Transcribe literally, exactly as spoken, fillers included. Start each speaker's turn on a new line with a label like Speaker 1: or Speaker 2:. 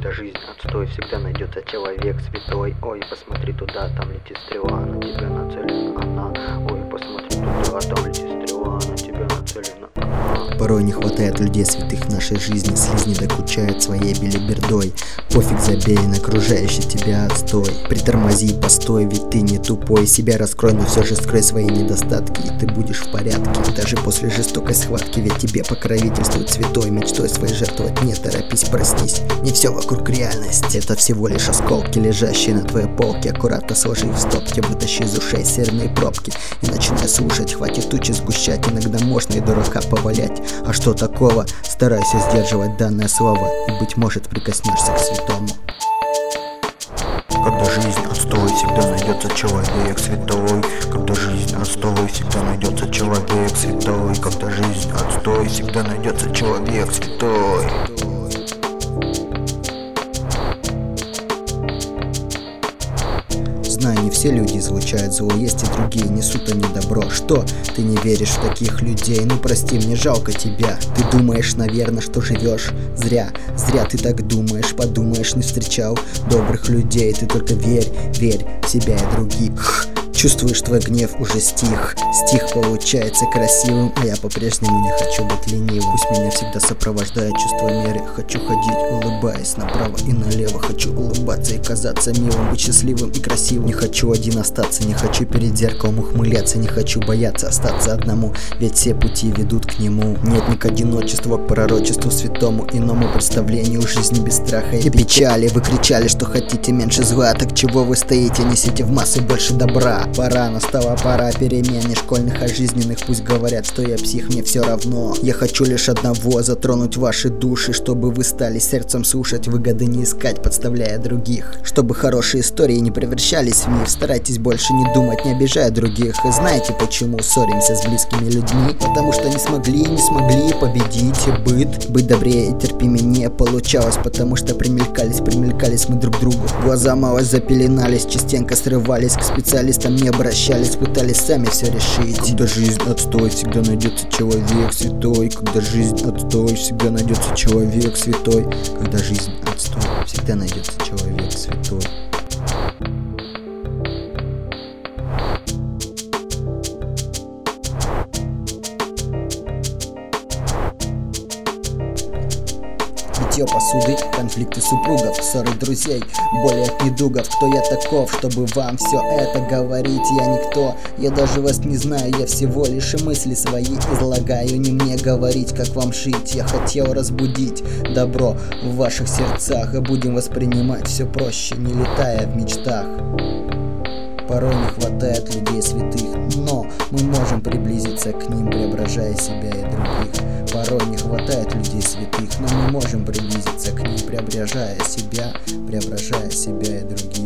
Speaker 1: Когда жизнь отстой, всегда найдется человек святой. Ой, посмотри туда, там летит стрела, на тебя нацелена она. Ой, посмотри туда, там летит стрела, на тебя нацелена она.
Speaker 2: Порой не хватает людей святых в нашей жизни. Слизни докучают своей белибердой. Пофиг, забей на окружающий тебя отстой. Притормози и постой, ведь ты не тупой. Себя раскрой, но все же скрой свои недостатки, и ты будешь в порядке. Даже после жестокой схватки, ведь тебе покровительствует святой. Мечтой своей жертвовать не торопись, проснись. Не все вокруг реальность, это всего лишь осколки, лежащие на твоей полке. Аккуратно сложи их в стопки, вытащи из ушей серные пробки и начинай слушать. Хватит тучи сгущать, иногда можно и дурака повалять. А что такого? Старайся сдерживать данное слово, и, быть может, прикоснешься к святому.
Speaker 1: Когда жизнь отстой, всегда найдется человек святой. Когда жизнь отстой, всегда найдется человек святой. Когда жизнь отстой, всегда найдется человек святой.
Speaker 2: Знаю, не все люди излучают зло, есть и другие, несут они добро. Что? Ты не веришь в таких людей? Ну прости, мне жалко тебя. Ты думаешь, наверное, что живешь зря. Зря ты так думаешь, подумаешь, не встречал добрых людей. Ты только верь, верь в себя и других. Чувствуешь, твой гнев уже стих. Стих получается красивым, а я по-прежнему не хочу быть ленивым. Пусть меня всегда сопровождает чувство меры. Хочу ходить, улыбаясь направо и налево. Хочу улыбаться и казаться милым, быть счастливым и красивым. Не хочу один остаться, не хочу перед зеркалом ухмыляться. Не хочу бояться остаться одному, ведь все пути ведут к нему. Нет ни к одиночеству, к пророчеству святому, иному представлению жизни без страха и печали. Вы кричали, что хотите меньше зла, так чего вы стоите? Несите в массы больше добра. Пора, настала пора перемен, не школьных, а жизненных. Пусть говорят, что я псих, мне все равно. Я хочу лишь одного, затронуть ваши души, чтобы вы стали сердцем слушать, выгоды не искать, подставляя других. Чтобы хорошие истории не превращались в миф. Старайтесь больше не думать, не обижая других. И знаете, почему ссоримся с близкими людьми? Потому что не смогли, не смогли победить быт. Быть добрее и терпимее не получалось, потому что примелькались, примелькались мы друг к другу. Глаза мало запеленались, частенько срывались, к специалистам не обращались, пытались сами все решить.
Speaker 1: Когда жизнь отстой, всегда найдется человек святой. Когда жизнь отстой, всегда найдется человек святой.
Speaker 2: Когда жизнь отстой, всегда найдется человек святой. Битье посуды, конфликты супругов, ссоры друзей, боли от недугов. Кто я таков, чтобы вам все это говорить? Я никто, я даже вас не знаю. Я всего лишь и мысли свои излагаю. Не мне говорить, как вам жить. Я хотел разбудить добро в ваших сердцах, и будем воспринимать все проще, не летая в мечтах. Порой не хватает людей святых, но мы можем приблизиться к ним, преображая себя и других. Порой не хватает людей святых, но мы можем приблизиться к ним, преображая себя, преображая себя и других.